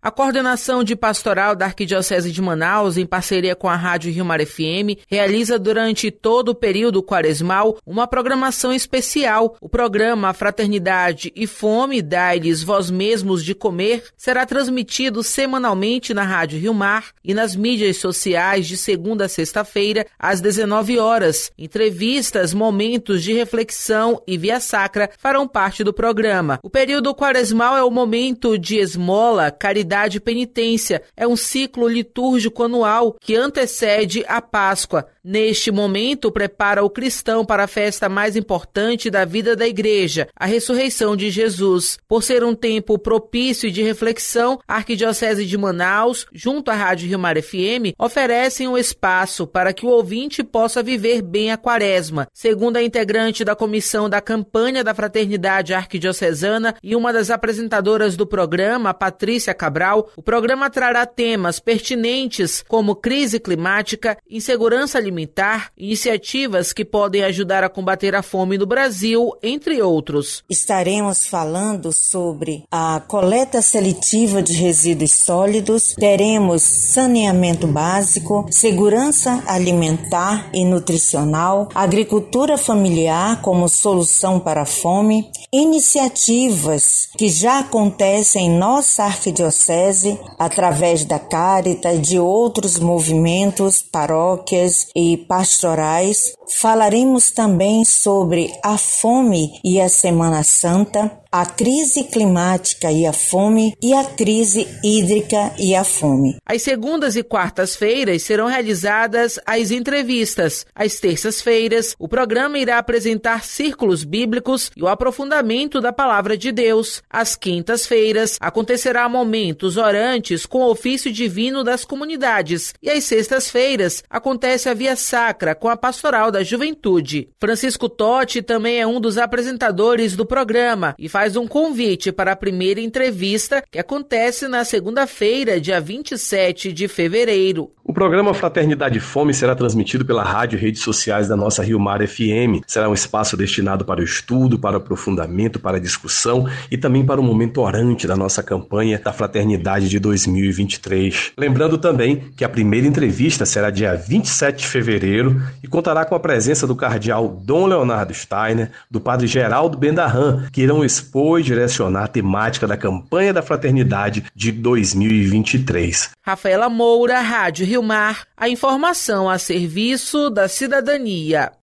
A coordenação de pastoral da Arquidiocese de Manaus, em parceria com a Rádio Rio Mar FM, realiza durante todo o período quaresmal uma programação especial. O programa Fraternidade e Fome, dai-lhes vós mesmos de comer, será transmitido semanalmente na Rádio Rio Mar e nas mídias sociais de segunda a sexta-feira, às 19 horas. Entrevistas, momentos de reflexão e via sacra farão parte do programa. O período quaresmal é o momento de esmola, caridade e penitência. É um ciclo litúrgico anual que antecede a Páscoa. Neste momento, prepara o cristão para a festa mais importante da vida da Igreja, a ressurreição de Jesus. Por ser um tempo propício e de reflexão, a Arquidiocese de Manaus, junto à Rádio Rio Mar FM, oferecem um espaço para que o ouvinte possa viver bem a Quaresma. Segundo a integrante da Comissão da Campanha da Fraternidade Arquidiocesana e uma das apresentadoras do programa, Patrícia Cabral, o programa trará temas pertinentes como crise climática, insegurança alimentar, iniciativas que podem ajudar a combater a fome no Brasil, entre outros. Estaremos falando sobre a coleta seletiva de resíduos sólidos, teremos saneamento básico, segurança alimentar e nutricional, agricultura familiar como solução para a fome, iniciativas que já acontecem em nossa arquidiocese através da Caritas e de outros movimentos, paróquias e pastorais. Falaremos também sobre a fome e a Semana Santa, a crise climática e a fome e a crise hídrica e a fome. Às segundas e quartas-feiras serão realizadas as entrevistas. Às terças-feiras, o programa irá apresentar círculos bíblicos e o aprofundamento da Palavra de Deus. Às quintas-feiras, acontecerá momentos orantes com o ofício divino das comunidades. E às sextas-feiras, acontece a Via Sacra com a Pastoral da Juventude. Francisco Totti também é um dos apresentadores do programa e faz um convite para a primeira entrevista, que acontece na segunda-feira, dia 27 de fevereiro. O programa Fraternidade e Fome será transmitido pela rádio e redes sociais da nossa Rio Mar FM. Será um espaço destinado para o estudo, para o aprofundamento, para a discussão e também para o momento orante da nossa campanha da Fraternidade de 2023. Lembrando também que a primeira entrevista será dia 27 de fevereiro e contará com a presença do cardeal Dom Leonardo Steiner, do padre Geraldo Bendarran, que irão expor e direcionar a temática da campanha da Fraternidade de 2023. Rafaela Moura, Rádio Rio Mar, a informação a serviço da cidadania.